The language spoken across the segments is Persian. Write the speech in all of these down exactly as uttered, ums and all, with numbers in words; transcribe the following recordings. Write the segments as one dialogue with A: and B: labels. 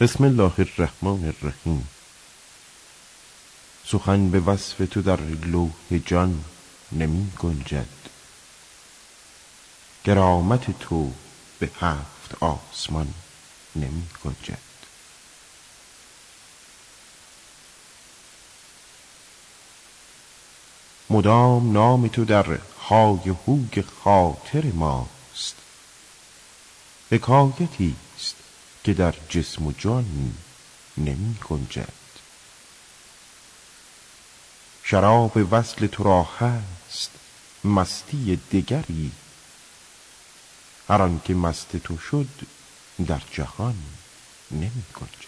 A: بسم الله الرحمن الرحیم. سخن به وصف تو در لوح جان نمی گنجد، کرامت تو به هفت آسمان نمی گنجد. مدام نام تو در های و هوی خاطر ماست، حکایتی است که در جسم و جان نمی گنجد. شراب وصل تو را هست مستی دگری، هر آن که مست تو شد در جهان نمی گنجد.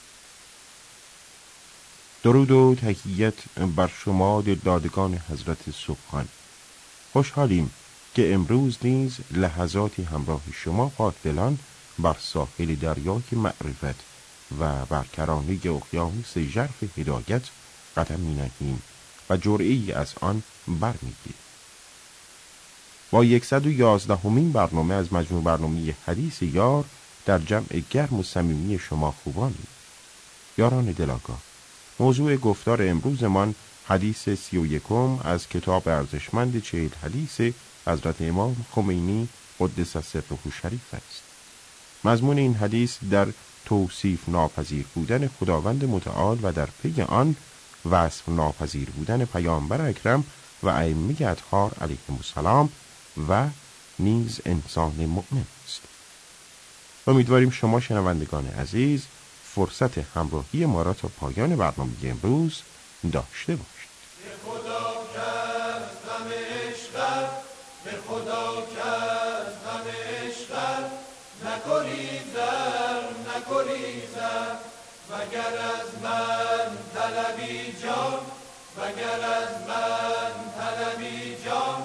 A: درود و تحیت بر شما دلدادگان حضرت سبحان. خوشحالیم که امروز نیز لحظاتی همراه شما پاکدلان بر ساحل دریای معرفت و بر کرانه اقیانوس ژرف هدایت قدم می‌نهیم و جرعه‌ای از آن برمی‌گیریم. با صد و یازدهمین برنامه از مجموع برنامه حدیث یار در جمع گرم و صمیمی شما خوبانیم. یاران دلاگاه، موضوع گفتار امروزمان حدیث سی و یکم از کتاب ارزشمند چهل حدیث حضرت امام خمینی قدس سره شریف است. مضمون این حدیث در توصیف ناپذیر بودن خداوند متعال و در پی آن وصف ناپذیر بودن پیامبر اکرم و ائمه اطهار علیهم السلام و نیز انسان مؤمن است. امیدواریم شما شنوندگان عزیز فرصت همراهی ما را تا پایان برنامه امروز داشته باشید.
B: به خدا کرد غم عشقت، به خدا کرد غم عشقت، نگریزم نگریزم، وگر از من طلبی جان، وگر از من طلبی جان،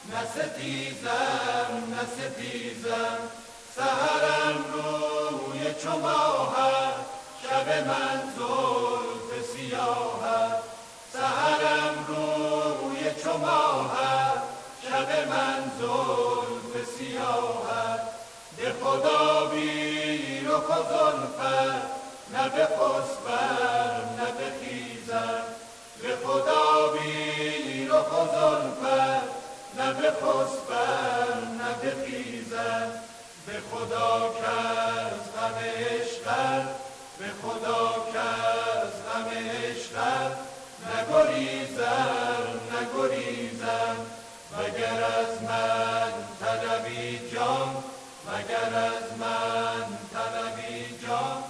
B: نستیزم نستیزم. سحرم روی چو ماهت، شب من زلف سیاهت. سحرم روی چو ماهت، شب من زلف سیاهت. به خدا بی رخ و زلفت، نه بخسبم نه بخیزم. به خدا بی رخ و زلفت، نه بخسبم نه بخیزم. به خدا کرد غم عشقت، به خدا کرد غم عشقت، نگریزم نگریزم. وگر از من طلبی جان، وگر از من طلبی جان،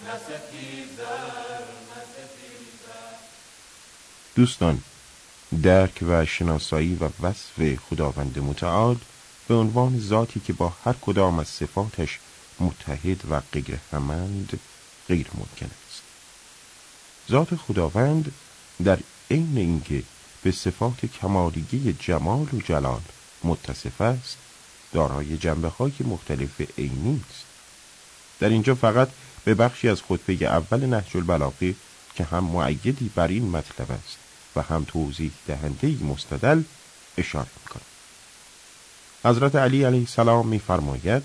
B: نستیزم نستیزم.
A: دوستان، درک و شناسایی و وصف خداوند متعال به عنوان ذاتی که با هر کدام از صفاتش متحد و غیر همند غیر ممکن است. ذات خداوند در عین اینکه به صفات کمالیه جمال و جلال متصف است، دارای جنبه‌های مختلف عینی است. در اینجا فقط به بخشی از خطبه اول نهج البلاغه که هم مؤیدی بر این مطلب است و هم توضیح دهنده‌ای مستدل اشاره می‌کنم. حضرت علی علیه السلام می‌فرماید: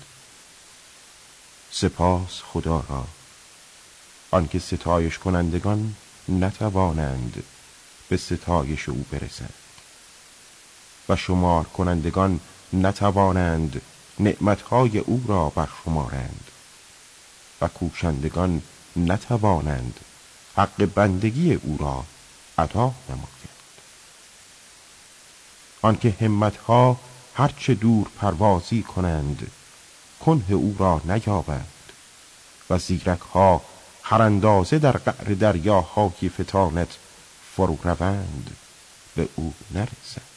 A: سپاس خدا را، آنکه ستایش کنندگان نتوانند به ستایش او برسند و شمار کنندگان نتوانند نعمتهای او را برشمارند و کوشندگان نتوانند حق بندگی او را ادا نمایند. آنکه همتها هرچه دور پروازی کنند کنه او را نیابند و زیرکها هر اندازه در قعر دریاهای فتانت فرو روند به او نرسند.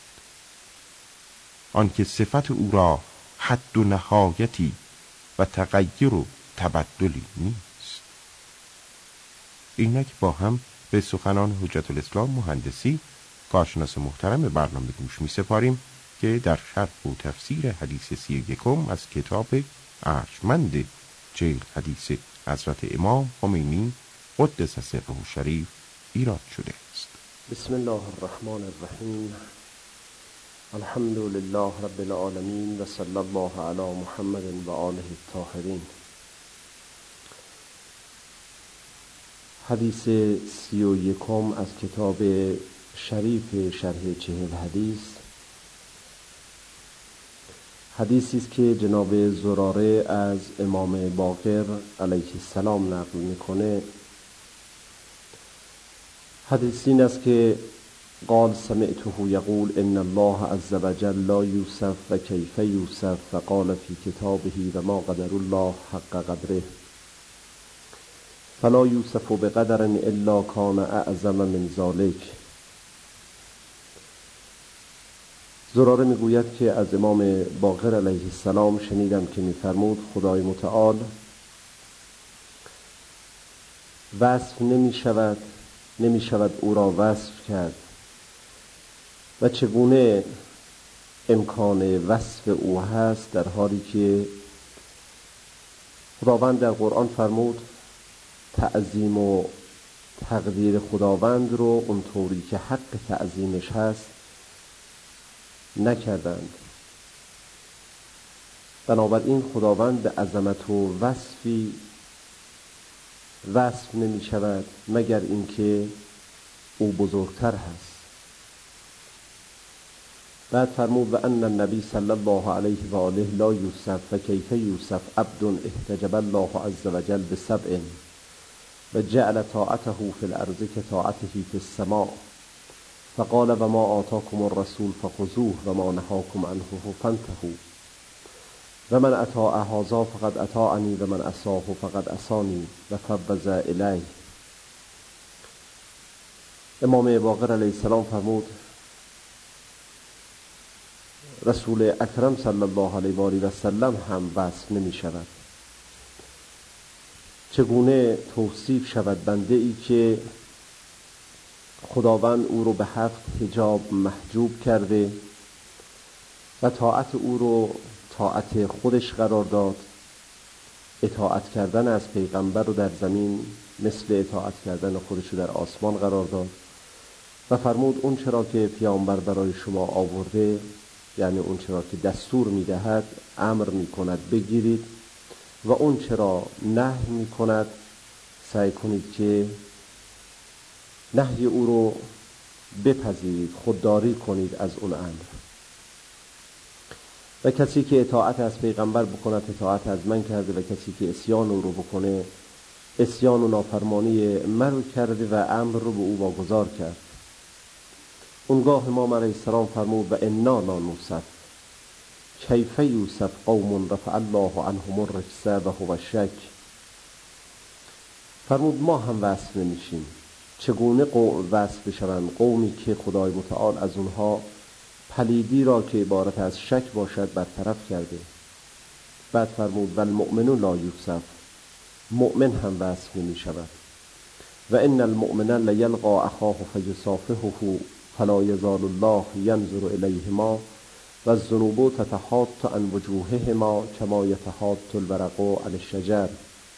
A: آنکه صفت او را حد و نهایتی و تغییر و تبدلی نیست. اینک با هم به سخنان حجت الاسلام مهندسی کارشناس محترم برنامه گوش می سپاریم که در شرح و تفسیر حدیث سی و یکم از کتاب ارجمند چهل حدیث حضرت امام خمینی قدس سره شریف ایراد شده است.
C: بسم الله الرحمن الرحیم. الحمد لله رب العالمین و صلی الله علی محمد و آله الطاهرین. حدیث سی و یکم از کتاب شریف شرح چهل حدیث، حدیثی است که جناب زراره از امام باقر علیه السلام نقل میکنه. حدیث این است که قال سمعته یقول ان الله عز وجل لا یوصف و کیف یوصف فقال فی کتابه و ما قدر الله حق قدره فلا یوصف بقدر الا کان اعظم من ذلک. زراره میگوید که از امام باقر علیه السلام شنیدم که میفرمود خدای متعال وصف نمی شود نمی شود او را وصف کرد و چگونه امکان وصف او هست، در حالی که خداوند در قرآن فرمود تعظیم و تقدیر خداوند رو اونطوری که حق تعظیمش هست نکردند. بنابراین خداوند به عظمت و وصفی وصف نمی شود مگر اینکه او بزرگتر هست. بعد فرمود و ان النبی صلی الله علیه و آله لا یوصف و کیف یوصف عبد احتجب الله عز وجل بسبع و جعل طاعته فی الارض کطاعته فی السماء فقال و ما آتاکم الرسول فخذوه و ما نهاکم عنه فانتهوا و من اطاع هذا فقد اطاعنی و من عصاه فقد عصانی و فوض الیه. امام باقر علیه السلام فرمود رسول اکرم صلی الله علیه و آله و سلم هم وصف نمی شود. چگونه توصیف شود بنده ای که خداوند او رو به هفت حجاب محجوب کرده و طاعت او رو طاعت خودش قرار داد، اطاعت کردن از پیغمبر رو در زمین مثل اطاعت کردن خودش رو در آسمان قرار داد و فرمود اون چرا که پیامبر برای شما آورده، یعنی اون چرا که دستور میدهد امر میکند بگیرید و اون چرا نهی میکند سعی کنید که نهی او رو بپذیرید، خودداری کنید از اون امر. و کسی که اطاعت از پیغمبر بکند اطاعت از من کرده و کسی که عصیان او رو بکنه عصیان و نافرمانی من رو کرده و امر رو به او واگذار کرد. اونگاه امام علیه السلام فرمود و انا لا نوصف کیف یوصف قوم رفع الله عنهم الرجس و هو الشک. فرمود ما هم وصف نمیشیم چگونه قوم وصف بشوند قومی که خدای متعال از اونها پلیدی را که عبارت از شک باشد برطرف کرده. بعد فرمود و المؤمن لا یوصف، مؤمن هم وصف نمی شود. و ان المؤمن لیلقى اخاه فیصافحه فلا یزال الله ینظر الیهما و الذنوب تتحاط عن وجوههما کما یتحاط الورق عن الشجر.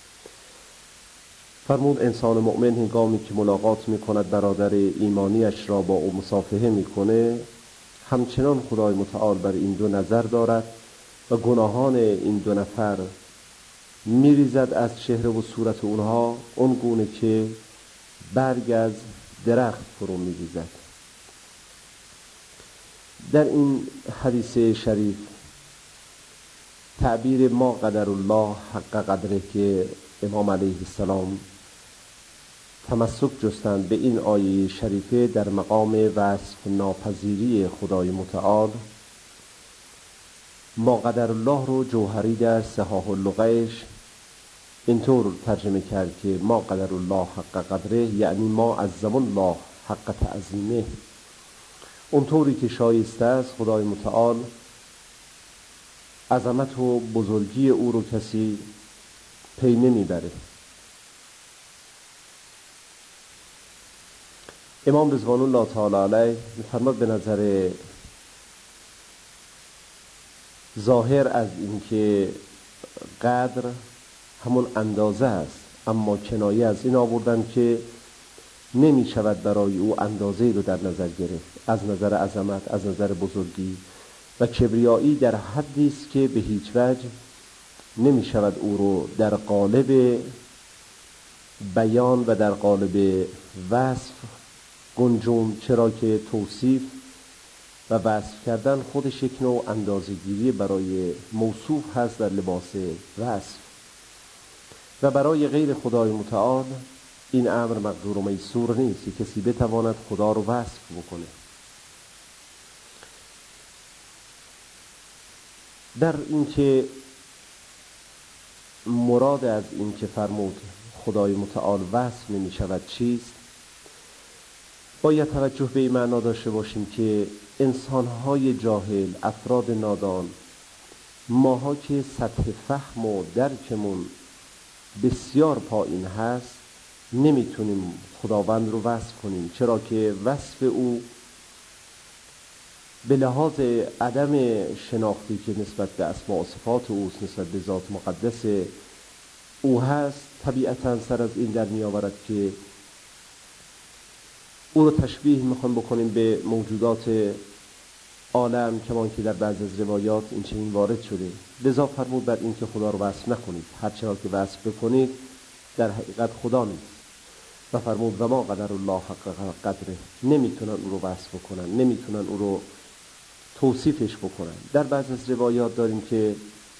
C: فرمود انسان مؤمن هنگامی که ملاقات میکند برادر ایمانیش را با او مصافحه میکنه، همچنان خدای متعال بر این دو نظر دارد و گناهان این دو نفر میریزد از چهره و صورت اونها اون گونه که برگ از درخت فرو میریزد. در این حدیث شریف تعبیر ما قدر الله حق قدره که امام علیه السلام تمسک جستند به این آیه شریفه در مقام وصف ناپذیری خدای متعال، ما قدر الله رو جوهری در صحاح اللغهش اینطور ترجمه کرد که ما قدر الله حق قدره یعنی ما عظم الله حق تعظیمه. اونطوری که شایسته است خدای متعال عظمت و بزرگی او رو کسی پی نمیبره. امام رضوان الله تعالی علیه می‌فرماد به نظر ظاهر از اینکه قدر همون اندازه است، اما کنایه از این آوردن که نمی شود برای او اندازه‌ای رو در نظر گرفت از نظر عظمت، از نظر بزرگی و کبریایی در حدی است که به هیچ وجه نمی شود او رو در قالب بیان و در قالب وصف گنجون، چرا که توصیف و وصف کردن خودش یک نوع اندازه‌گیری برای موصوف هست در لباس وصف و برای غیر خدای متعال این امر مقدور و میسور نیست که کسی بتواند خدا رو وصف بکنه. در اینکه مراد از این که فرمود خدای متعال وصف نمی شود چیست، باید توجه به این معنا داشته باشیم که انسان‌های جاهل، افراد نادان، ماها که سطح فهم و درکمون بسیار پایین هست، نمیتونیم خداوند رو وصف کنیم، چرا که وصف او به لحاظ عدم شناختی که نسبت به اسماء و صفات اوست، نسبت به ذات مقدس او هست، طبیعتاً سر از این در می آورد که او رو تشبیه میخوام بکنیم به موجودات عالم، کمان که در بعض از روایات این چنین وارد شده. لذا فرمود بر این که خدا رو وصف نکنید، هر چرا که وصف بکنید در حقیقت خدا نیست. و فرمود و ما قدر الله حق قدره، نمیتونن او رو وصف بکنن، نمیتونن او رو توصیفش بکنن. در بعض از روایات داریم که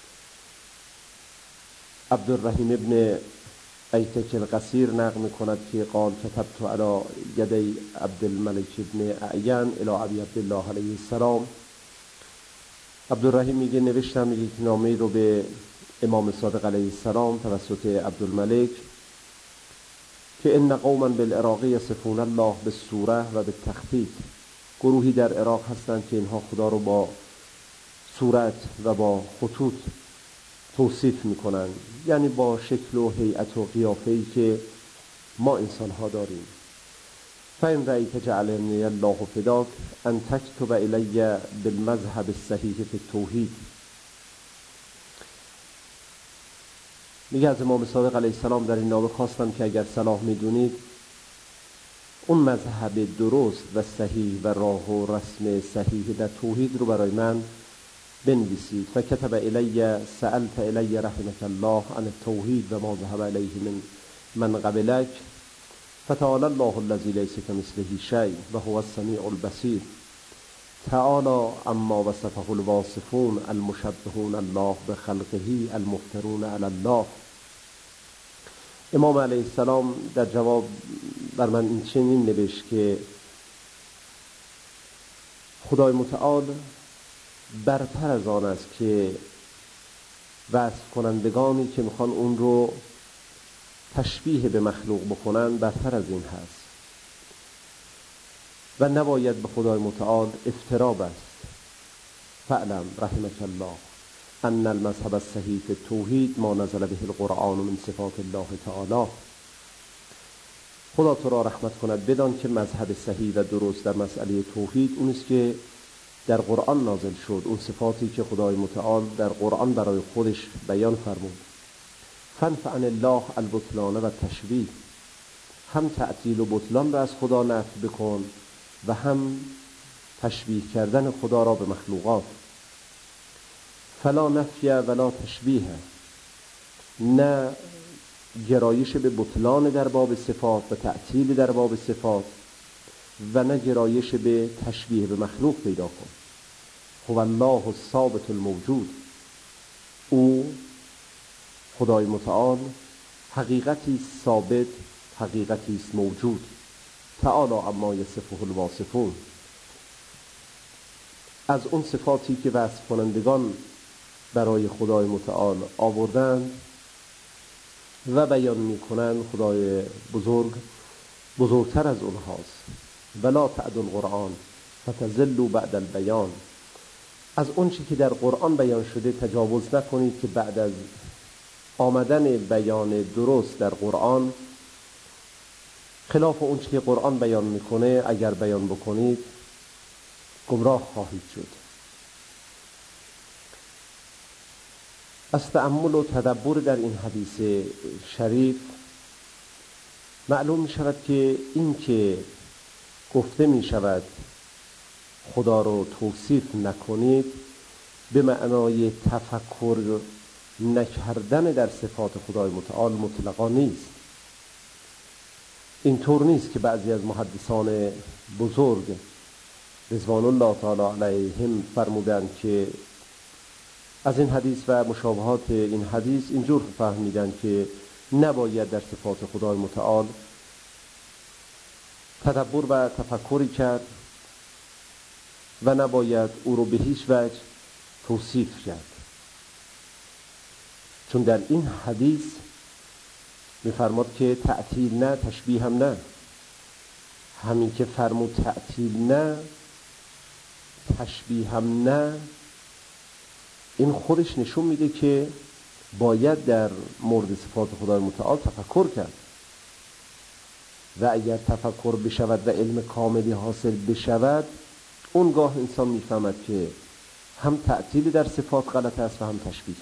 C: عبدالرحیم ابن ایتک القصیر نقل می‌کند که قال كتبت على یدی عبدالملک ابن اعین الی ابی عبدالله علیه السلام. عبدالرحیم میگه نوشتم یک نامه رو به امام صادق علیه السلام توسط عبدالملک که ان قوما بالعراق یصفون الله بالصوره و بالتخطیط، گروهی در عراق هستند که اینها خدا رو با صورت و با خطوط توصیف میکنن، یعنی با شکل و هیئت و قیافه‌ای که ما انسان ها داریم. فإن رأيت جعلني الله فداك ان تكتب الی بالمذهب الصحیح فی التوحید. میگه از امام صادق علیه السلام در این نامه خواستم که اگر صلاح میدونید اون مذهب درست و صحیح و راه و رسم صحیح در توحید رو برای من بنویسید. فکتب الی سألت الی رحمك الله عن التوحید و ما ذهب الیه من من قبلک فتعالى الله الذي ليس كمثله شيء وهو السميع البصير تعالى عما وصفه الواصفون المشبهون الله بخلقه المفترون على الله. امام علیه السلام در جواب بر من این چنین نوشت که خدای متعال برتر از آن است که وصف کنندگانی که میخوان اون رو تشبیه به مخلوق بکنن برتر از این هست و نباید به خدای متعال افترا بست. فعلم رحمك الله ان المذهب الصحیح فی التوحید ما نزل به القرآن من صفات الله تعالی. خدا تو را رحمت کند، بدان که مذهب صحیح و درست در مسئله توحید اون است که در قرآن نازل شد، اون صفاتی که خدای متعال در قرآن برای خودش بیان فرمود. فنفع عن الله البطلان و تشبیه، هم تعطیل و بطلان را از خدا نفی بکن و هم تشبیه کردن خدا را به مخلوقات. فلا نفی ولا تشبیه، نه گرایش به بطلان در باب صفات و تعطیل در باب صفات و نه گرایش به تشبیه به مخلوق پیدا کن. هو الله الثابت الموجود، او خدای متعال حقیقتی ثابت، حقیقتی است موجود. تعالی عما یصفه الواصفون، از اون صفاتی که وصف کنندگان برای خدای متعال آوردند و بیان میکنند، خدای بزرگ بزرگتر از اونهاست. ولا تعدوا القرآن فتضلوا بعد البیان، از اون چی که در قرآن بیان شده تجاوز نکنید که بعد از آمدن بیان درست در قرآن خلاف اون چی که قرآن بیان میکنه اگر بیان بکنید گمراه خواهید شد. از تأمل و تدبر در این حدیث شریف معلوم می شود که این که گفته می شود خدا رو توصیف نکنید به معنای تفکر نکردن در صفات خدای متعال مطلقا نیست، اینطور نیست که بعضی از محدثان بزرگ رضوان الله تعالی علیهم فرمودند که از این حدیث و مشابهات این حدیث اینجور فهمیدند که نباید در صفات خدای متعال تدبر و تفکری کرد و نباید او رو به هیچ وجه توصیف کرد، چون در این حدیث می‌فرماد که تعطیل نه، تشبیه هم نه. همین که فرمود تعطیل نه، تشبیه هم نه، این خودش نشون میده که باید در مورد صفات خدای متعال تفکر کرد و اگر تفکر بشود و علم کاملی حاصل بشود، اونگاه انسان میفهمد که هم تعطیل در صفات غلط است و هم تشبیه.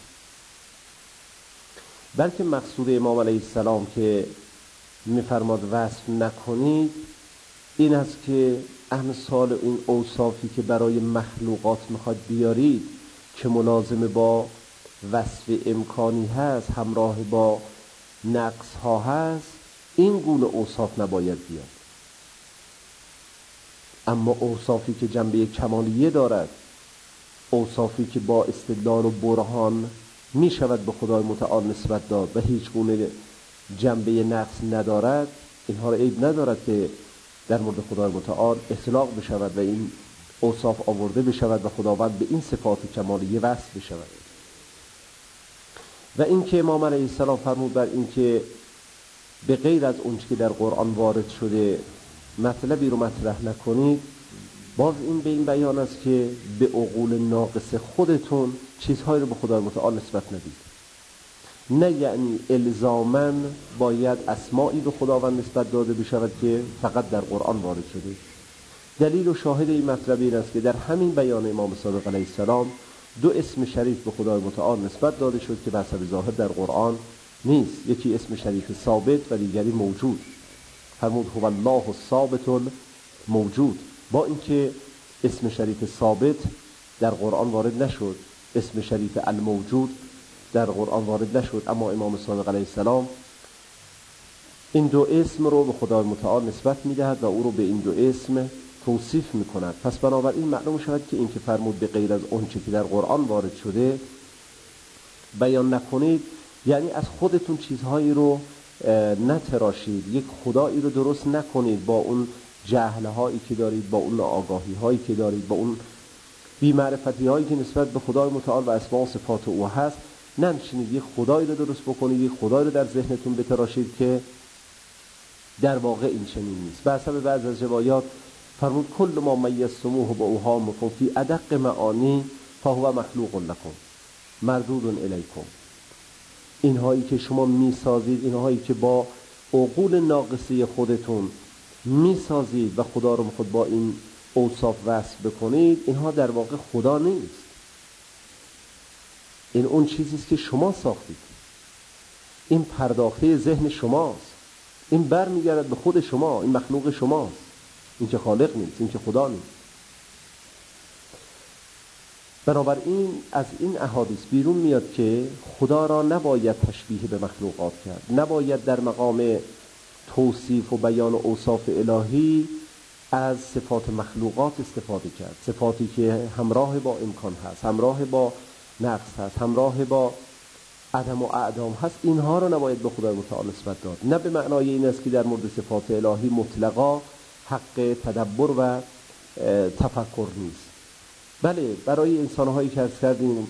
C: بلکه مقصود امام علیه السلام که میفرماد وصف نکنید این است که امثال این اوصافی که برای مخلوقات میخواد بیارید که ملازم با وصف امکانی هست، همراه با نقص ها هست، این گونه اوصاف نباید بیاد. اما اوصافی که جنبه کمالیه دارد، اوصافی که با استدلال و برهان می شود به خدای متعال نسبت داد و هیچ گونه جنبه نقص ندارد، اینها را عیب ندارد که در مورد خدای متعال اطلاق بشود و این اوصاف آورده بشود و خداوند به این صفات کمالیه وصل بشود. و این که امام علیه السلام فرمود بر این که به غیر از اون که در قرآن وارد شده مطلبی رو مطرح نکنید، باز این به این بیان است که به عقول ناقص خودتون چیزهایی رو به خدای متعال نسبت ندید. نه یعنی الزاماً باید اسماعی به خداوند نسبت داده بشود که فقط در قرآن وارد شده. دلیل و شاهد این مطلب این است که در همین بیان امام صادق علیه السلام دو اسم شریف به خدای متعال نسبت داده شد که به حسب ظاهر در قرآن نیست. یکی اسم شریف ثابت و دیگری موجود. فرمود هو الله الثابت موجود، با اینکه اسم شریف ثابت در قرآن وارد نشد، اسم شریف الموجود در قرآن وارد نشد، اما امام صادق علیه السلام این دو اسم رو به خدای متعال نسبت میدهد و او رو به این دو اسم توصیف میکند. پس بنابراین معلوم شود که این که فرمود به غیر از اون چه که در قرآن وارد شده بیان نکنید، یعنی از خودتون چیزهایی رو نتراشید، یک خدایی رو درست نکنید با اون جهلهایی که دارید، با اون آگاهی هایی که دارید، با اون بی‌معرفتی هایی که نسبت به خدای متعال و اسماء و صفات او هست. ننشینید یک خدایی رو درست بکنید، یک خدایی رو در ذهنتون بتراشید که در واقع این چنین نیست. به حسب بعض از روایات فرمود کل ما میزتموه باوهامکم فی ادق معانی فهو مخلوق لکم مردود الیکم. اینهایی که شما میسازید، اینهایی که با عقول ناقصه خودتون میسازید و خدا رو خود با این اوصاف وصف بکنید، اینها در واقع خدا نیست. این اون چیزیست که شما ساختید، این پرداخته ذهن شماست، این برمیگردد به خود شما، این مخلوق شماست، این که خالق نیست، این که خدا نیست. بنابراین از این احادیث بیرون میاد که خدا را نباید تشبیه به مخلوقات کرد، نباید در مقام توصیف و بیان و اوصاف الهی از صفات مخلوقات استفاده کرد. صفاتی که همراه با امکان هست، همراه با نقص هست، همراه با عدم و اعدام هست، اینها را نباید به خدای متعال نسبت داد. نه به معنای این است که در مورد صفات الهی مطلقا حق تدبر و تفکر نیست. بله، برای انسان‌هایی که عرض کردیم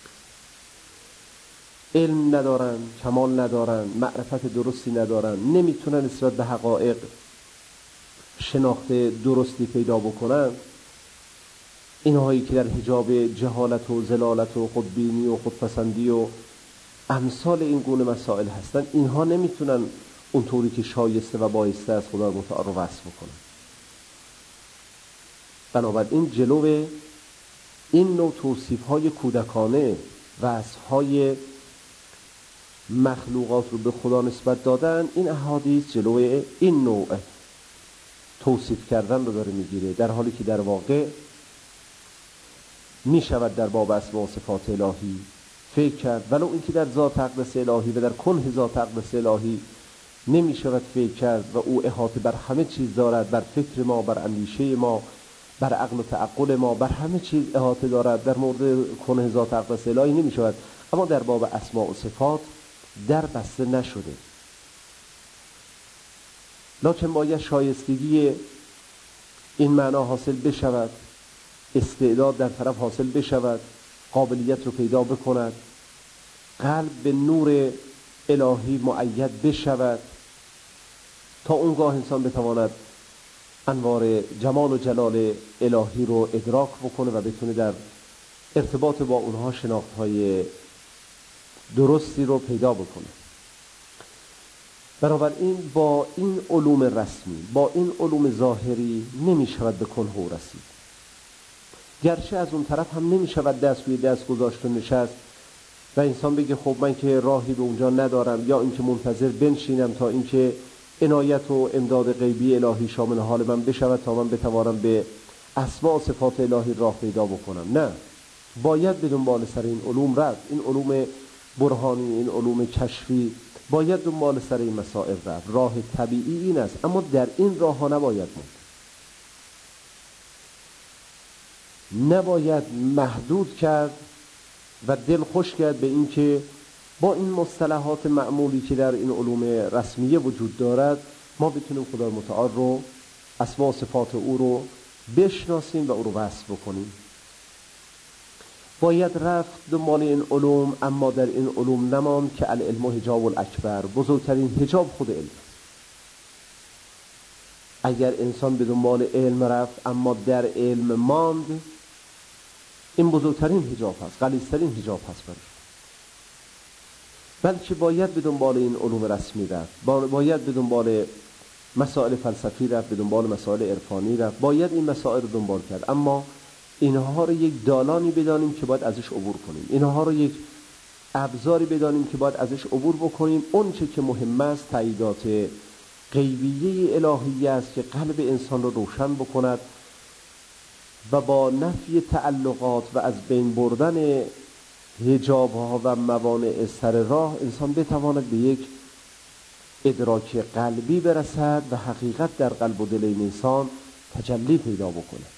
C: علم ندارن، کمال ندارن، معرفت درستی ندارن، نمیتونن نسبت به حقایق شناخت درستی پیدا بکنن، اینهایی که در حجاب جهالت و ضلالت و خودبینی و خودپسندی و امثال این گونه مسائل هستن، اینها نمیتونن اونطوری که شایسته و بایسته از خدا متعال رو وصف بکنن. بنابراین جلو این نوع توصیف‌های کودکانه، وصف‌های مخلوقات رو به خدا نسبت دادن، این احادیث جلوی این نوع توصیف کردن رو داره میگیره، در حالی که در واقع میشود در باب اسماء و صفات الهی فکر کرد، ولو اینکه در ذات اقدس الهی و در کنه ذات اقدس الهی نمی شود فکر کرد و او احاطه بر همه چیز دارد، بر فکر ما، بر اندیشه ما، بر عقل و تعقل ما، بر همه چیز احاطه دارد. در مورد کنه ذات اقدس الهی نمی شود، اما در باب اسماء و صفات در بسته نشده. لکن باید شایستگی این معنا حاصل بشود، استعداد در طرف حاصل بشود، قابلیت رو پیدا بکند، قلب به نور الهی مؤید بشود، تا اونگاه انسان بتواند انوار جمال و جلال الهی رو ادراک بکنه و بتونه در ارتباط با اونها شناختهای درستی رو پیدا بکنه. بنابراین با این علوم رسمی، با این علوم ظاهری نمی شود به کنه رسید. گرچه از اون طرف هم نمی شود دست روی دست گذاشت و نشست و انسان بگه خب من که راهی به اونجا ندارم، یا اینکه منتظر بنشینم تا اینکه عنایت و امداد غیبی الهی شامل حال من بشود تا من بتوانم به اسماء و صفات الهی راه پیدا بکنم. نه، باید به دنبال سر این علوم رفت، این علوم برهانی، این علوم کشفی، باید دنبال سر این مسائل رفت. راه طبیعی این است، اما در این راه ها نباید موند، نباید محدود کرد و دل خوش کرد به این که با این مصطلحات معمولی که در این علوم رسمیه وجود دارد ما بتونیم خدای متعال رو، اسماء و صفات او رو بشناسیم و او رو وصف بکنیم. باید رفت دنبال این علوم، اما در این علوم نماند که العلم حجاب الاکبر، بزرگترین حجاب خود علم است. اگر انسان به دنبال علم رفت اما در علم ماند، این بزرگترین حجاب هست، غلیظترین حجاب هست برش. بلکه باید به دنبال این علوم رسمی رفت، باید به دنبال مسائل فلسفی رفت، به دنبال مسائل عرفانی رفت، باید این مسائل رو دنبال کرد، اما اینها رو یک دالانی بدانیم که باید ازش عبور کنیم، اینها رو یک ابزاری بدانیم که باید ازش عبور بکنیم. اون چه که مهم است تاییدات غیبیه الهی است که قلب انسان رو روشن بکند و با نفی تعلقات و از بین بردن حجاب ها و موانع سر راه انسان بتواند به یک ادراک قلبی برسد و حقیقت در قلب و دل این انسان تجلی پیدا بکنه.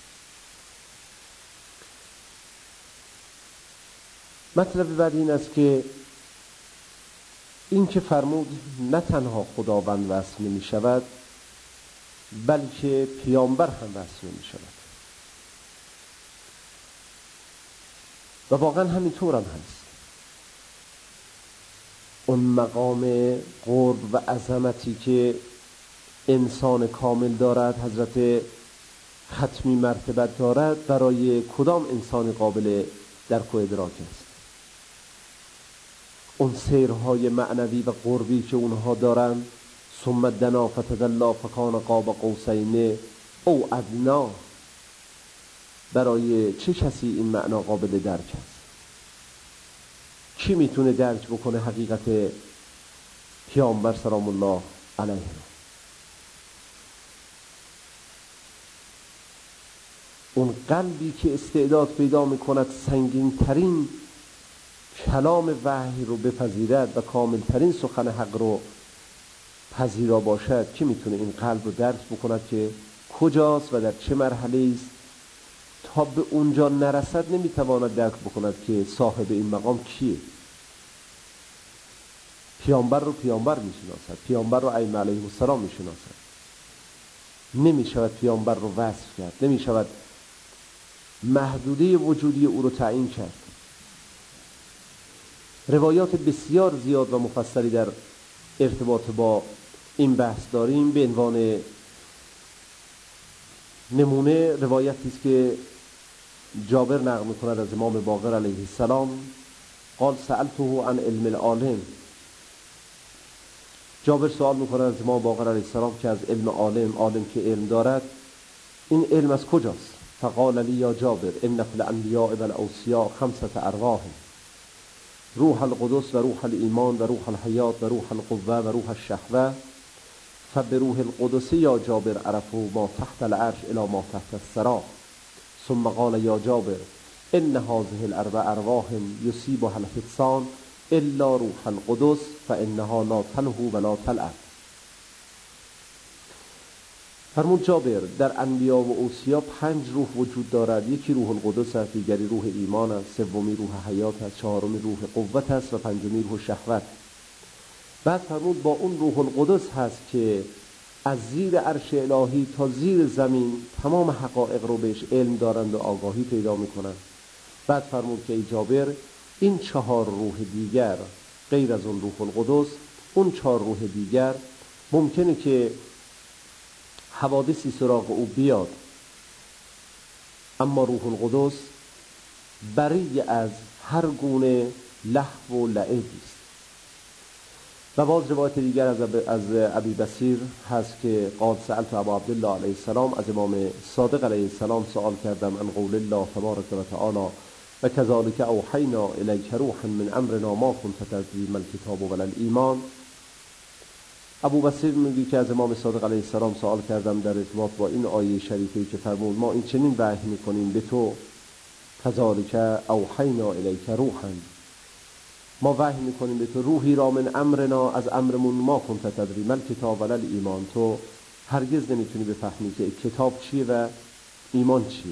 C: مطلب بعد این است که این که فرمود نه تنها خداوند وصف نمی شود بلکه پیامبر هم وصف نمی شود و واقعا همینطور هم هست. اون مقام قرب و عظمتی که انسان کامل دارد، حضرت ختمی مرتبت دارد، برای کدام انسان قابل درک و ادراک است؟ اون سیرهای معنوی و قربی که اونها دارن، ثم دنا فتدلی فکان قاب قوسین او ادنی، برای چه کسی این معنا قابل درک است؟ کی میتونه درک بکنه حقیقت پیامبر سلام الله علیه؟ اون قلبی که استعداد پیدا میکند سنگین ترین کلام وحی رو بپذیرد و کامل ترین سخن حق رو پذیرا باشد، کی میتونه این قلب رو درک بکند که کجاست و در چه مرحله است؟ تا به اونجا نرسد نمیتواند درک بکند که صاحب این مقام کیه. پیامبر رو پیامبر میشناسد، پیامبر رو ائمه علیهم السلام میشناسد، نمیشود پیامبر رو وصف کرد، نمیشود محدوده وجودی او رو تعیین کرد. روایات بسیار زیاد و مفصلی در ارتباط با این بحث داریم. به عنوان نمونه روایتی است که جابر نقل می‌کند از امام باقر علیه السلام، قال سألته عن علم العالم. جابر سوال می‌کند از امام باقر علیه السلام که از علم عالم، عالم که علم دارد، این علم از کجاست؟ فقال لی یا جابر ان فی الانبیاء و الاوصیاء خمسة ارواح، روح القدس و روح الایمان و روح الحیات و روح القوه و روح الشهوه، فبروح القدس یا جابر عرفوا ما تحت العرش الی ما تحت الثری. ثم قال یا جابر ان هذه الاربع ارواح یصیبها الحدثان الا روح القدس فانها لا تلهو ولا تلعب. فرمود جابر در انبیا و اوصیا پنج روح وجود دارد، یکی روح القدس است، دیگری روح ایمان است، سومی روح حیات است، چهارمی روح قوت است و پنجمی روح شهوت. بعد فرمود با اون روح القدس هست که از زیر عرش الهی تا زیر زمین تمام حقایق رو بهش علم دارند و آگاهی پیدا میکنند. بعد فرمود که ای جابر این چهار روح دیگر غیر از اون روح القدس، اون چهار روح دیگر ممکنه که حوادثی سراغ او بیاد، اما روح القدس بری از هر گونه لهو و لعبی است. و باز روایت دیگر از از ابی بصیر هست که قال سألت ابا عبدالله علیه السلام، از امام صادق علیه السلام سوال کردم عن قول الله تبارک و تعالی و کذالک اوحینا الیک روحا من امرنا ما کنت تدری ما الکتاب ولا الایمان. ابو بصیر میگه که از امام صادق علیه السلام سوال کردم در ارتباط با این آیه شریفی که فرمود ما این چنین وحی میکنیم به تو، کذالک اوحینا الیک روحا، ما وحی میکنیم به تو روحی را من امرنا، از امرمون، ما کنت تدری ما الکتاب ولا الایمان، تو هرگز نمیتونی بفهمی که کتاب چیه و ایمان چیه.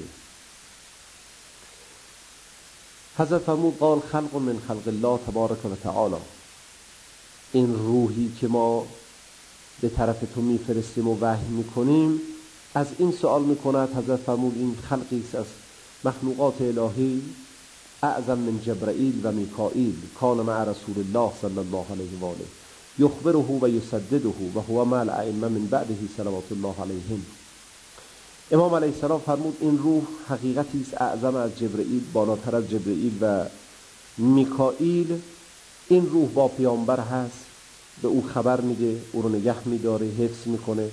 C: حضرت فرمود قال خلق من خلق الله تبارک و تعالی، این روحی که ما به طرف تو میفرستیم و وحی میکنیم از این سوال میکند. حضرت فرمود این خلقی است از مخلوقات الهی اعظم من جبرائیل و میکائیل، کان مع رسول الله صلی الله علیه و آله یخبره و یسدده و هو مع الائمه من بعده صلوات الله علیهم. امام علیه السلام فرمود این روح حقیقتی است اعظم از جبرائیل، بالاتر از جبرائیل و میکائیل. این روح با پیامبر هست، به او خبر میده، او رو نگه میداره، حفظ میکنه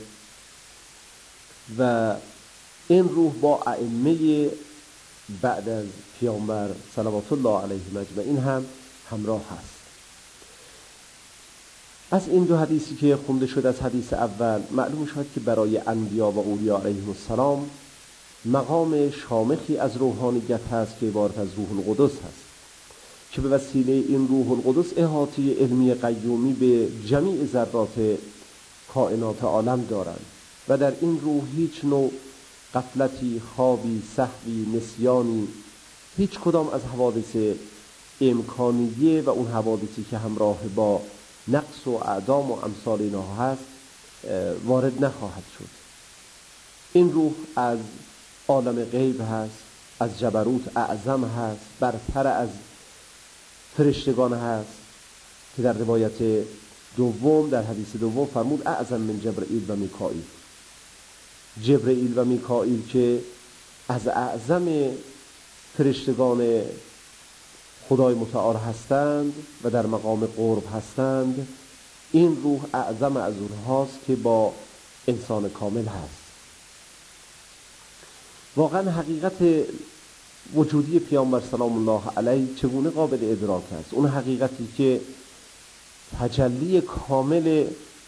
C: و این روح با ائمه بعد از پیامبر صلوات الله علیهم اجمعین هم همراه هست. از این دو حدیثی که خونده شد از حدیث اول معلوم شد که برای انبیا و اولیا علیهم السلام مقام شامخی از روحانیت هست که عبارت از روح القدس هست که به وسیله این روح القدس احاطه علمی قیومی به جمیع ذرات کائنات عالم دارند و در این روح هیچ نوع غفلتی، خوابی، سهوی، نسیانی، هیچ کدام از حوادث امکانیه و اون حوادثی که همراه با نقص و اعدام و امثال اینها هست وارد نخواهد شد. این روح از عالم غیب هست، از جبروت اعظم هست، برتر از فرشتگان هست که در روایت دوم در حدیث دوم فرمود اعظم من جبرائیل و میکائیل. جبرائیل و میکائیل که از اعظم فرشتگان خدای متعال هستند و در مقام قرب هستند، این روح اعظم از اونهاست که با انسان کامل هست. واقعا حقیقت وجودی پیامبر سلام الله علیه چگونه قابل ادراک است؟ اون حقیقتی که تجلی کامل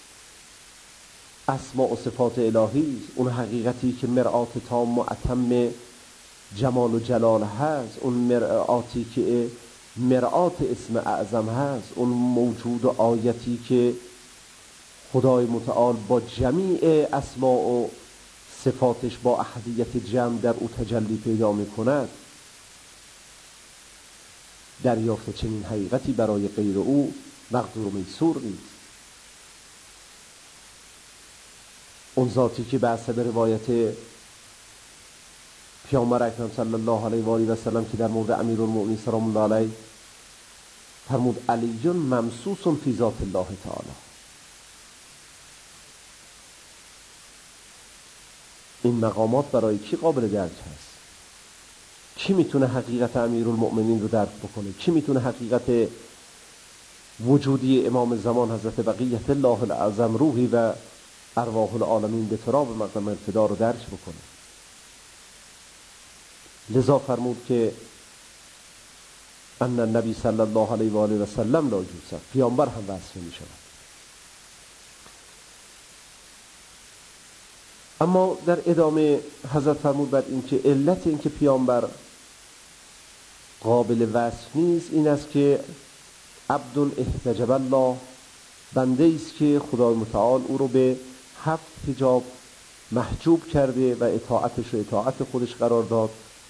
C: اسماء و صفات الهی است، اون حقیقتی که مرآت تام و اتم جمال و جلال هست، اون مرآتی که مرآت اسم اعظم هست، اون موجود و آیتی که خدای متعال با جمیع اسماء و صفاتش با احدیت جمع در او تجلی پیدا میکند. دریافت چنین حقیقتی برای غیر او مقدور و میسور نیست. اون ذاتی که به حسب روایت پیامبر اکرم صلی الله علیه و آله و سلم که در مورد امیرالمؤمنین سلام الله علیه فرمود علی ممسوس فی ذات الله تعالی، این مقامات برای کی قابل درک هست؟ کی میتونه حقیقت امیرالمؤمنین رو درک بکنه؟ کی میتونه حقیقت وجودی امام زمان حضرت بقیت الله الاعظم روحی و ارواح العالمین به تراب مقام الفدا رو درک بکنه؟ لذا فرمود که ان النبی صلی الله علیه و آله و سلم لا یوصف، پیامبر هم وصف می شود. اما در ادامه حضرت فرمود بر این که علت این که پیامبر قابل وصف نیست این است که عبد احتجب الله، بنده است که خدای متعال او رو به هفت حجاب محجوب کرده و اطاعتش رو اطاعت خودش قرار داد،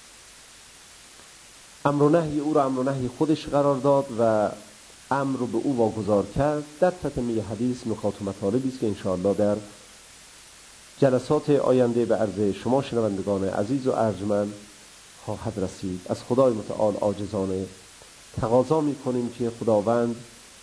C: امر و نهی او رو امر و نهی خودش قرار داد و امر رو به او واگذار کرد. در تتمه حدیث نکات و مطالبی است که انشاءالله در جلسات آینده به عرض شما شنوندگان عزیز و ارجمند خواهد رسید. از خدای متعال عاجزانه تقاضا می کنیم که خداوند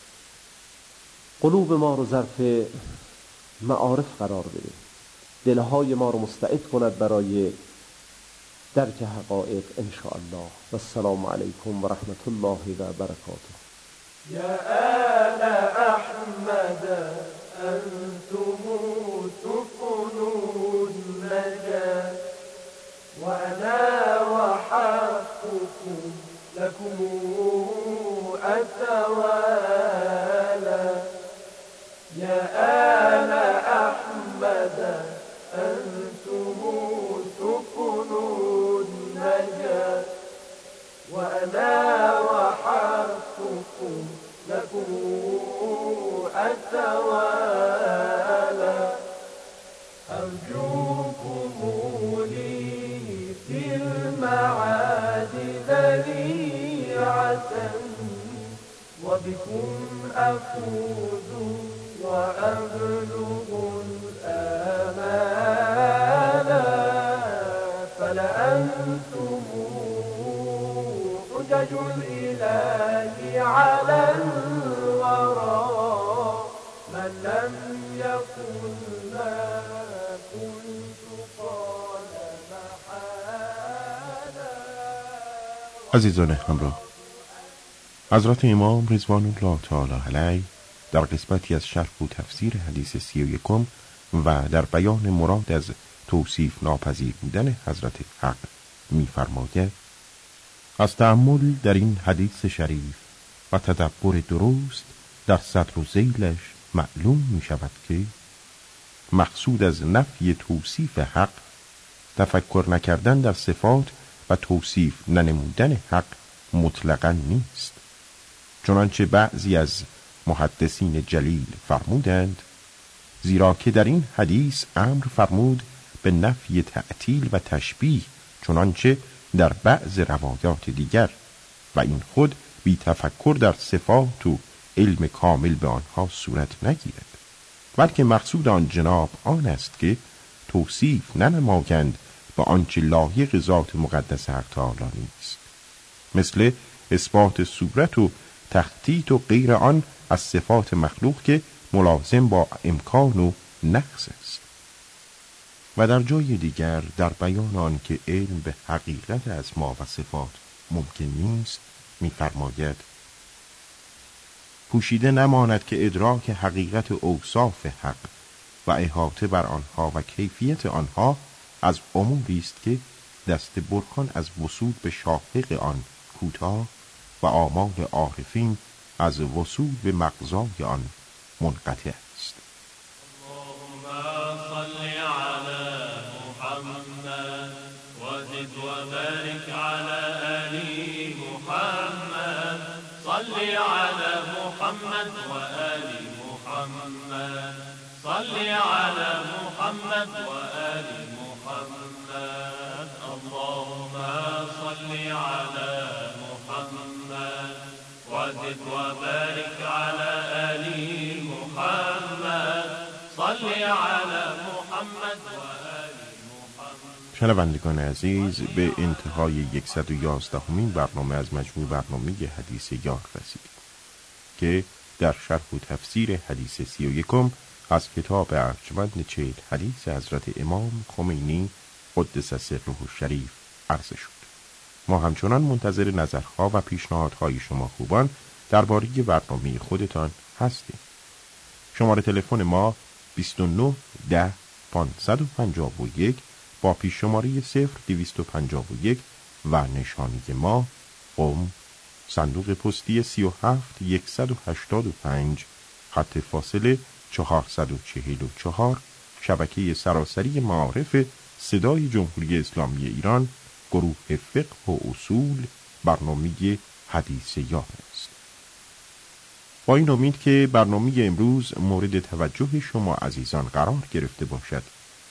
C: قلوب ما رو ظرف معارف قرار بده، دلهای ما رو مستعد کند برای درک حقایق انشاءالله. و السلام علیکم و رحمت الله و برکاته.
B: يا آل أحمد أنتم سفن النجاة وأنا وحقكم لكم أتوالى. يا آل أحمد أنتم سفن النجاة وأنا وحقكم لكم أتوالى. أرجوكم لي في المعاد ذريعة وبكم أفوز وأبلغ الآمال. فلأنتم حجج الإله على الورى من لم يكن ما كنت قال محالا.
A: عزیزان همراه، حضرت امام رضوان الله تعالی علیه در قسمتی از شرح و تفسیر حدیث سی و یکم و در بیان مراد از توصیف ناپذیر بودن حضرت حق می‌فرماید: از تأمل در این حدیث شریف و تدبر درست در صدر و ذیلش معلوم می شود که مقصود از نفی توصیف حق تفکر نکردن در صفات و توصیف ننمودن حق مطلقاً نیست، چنانچه بعضی از محدثین جلیل فرمودند، زیرا که در این حدیث امر فرمود به نفی تعطیل و تشبیه چنانچه در بعض روایات دیگر، و این خود بی تفکر در صفات و علم کامل به آنها صورت نگیرد، بلکه مقصود آن جناب آن است که توصیف ننمایند به آنچه لایق ذات مقدس حق تعالی نیست، مثل اثبات صورت و تخطیط و غیر آن از صفات مخلوق که ملازم با امکان و نقص است. و در جای دیگر در بیان آن که علم به حقیقت اسما و صفات ممکن نیست می‌فرماید: پوشیده نماند که ادراک حقیقت اوصاف حق و احاطه بر آنها و کیفیت آنها از اموری است که دست برخان از وصول به شاهق آن کوتاه و آمال عارفین از وصول به مقصای آن منقطع است.
B: اللهم صل على محمد وزد وبارك على آل محمد. صل على محمد وآل محمد. صل على محمد وآل محمد. اللهم صل على محمد وزد وبارك على آل محمد. صل على محمد وآل محمد.
A: شنوندگان عزیز، به انتهای صد و یازدهمین برنامه از مجموع برنامه حدیث یار رسیدیم که در شرح و تفسیر حدیث سی و یکم از کتاب ارجمند چهل حدیث حضرت امام خمینی قدس سره الشریف عرضه شد. ما همچنان منتظر نظرها و پیشنهادهای شما خوبان درباره برنامه خودتان هستیم. شماره تلفن ما بیست و نه ده پانصد و پنجاه و یک با پیش شماره صفر دویست و پنجاه و یک و نشانی ما قم، صندوق پستی سی و هفت صد و هشتاد و پنج، خط فاصله چهارصد و چهل و چهار، شبکه سراسری معارف صدای جمهوری اسلامی ایران، گروه فقه و اصول، برنامه حدیث یار است. با این امید که برنامه امروز مورد توجه شما عزیزان قرار گرفته باشد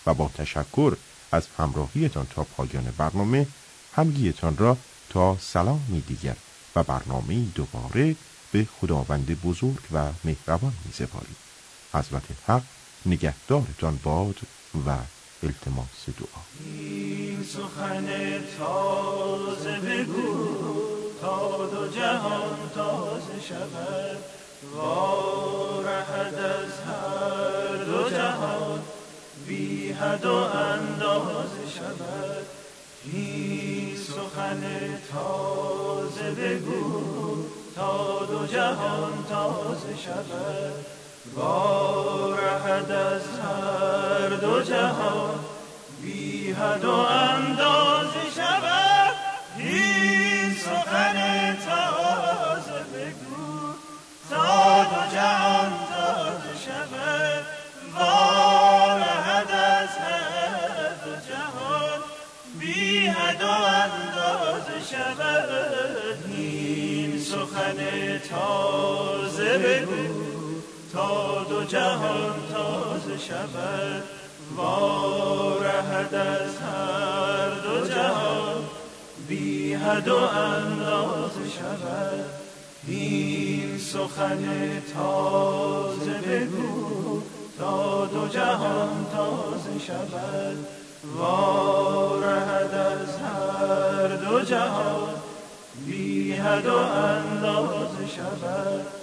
A: و با تشکر از همراهیتان تا پایان برنامه همگیتان را تا سلامی دیگر و برنامه دوباره به خداوند بزرگ و مهربان می سپاریم. حضرت حق نگهدارتان باد و التماس دعا.
B: این سخن تازه بگو تا دو جهان تازه شود، وارهد از هر دو جهان بی حد و اندازه شود. این سخن تازه بگو تا دو جهان تازه شود، وارهد از هر دو جهان بی حد و اندازه شود. این سخن تازه بگو تا دو جهان تازه شود، وارهد از هر دو جهان بی حد و اندازه شود. این سخن تازه بگو تا دو جهان تازه شود، وارهد از هر دو جهان بی حد و اندازه شود. این سخن تازه بگو تا دو جهان تازه شود، وارهد از هر دو جهان بی حد و اندازه شود.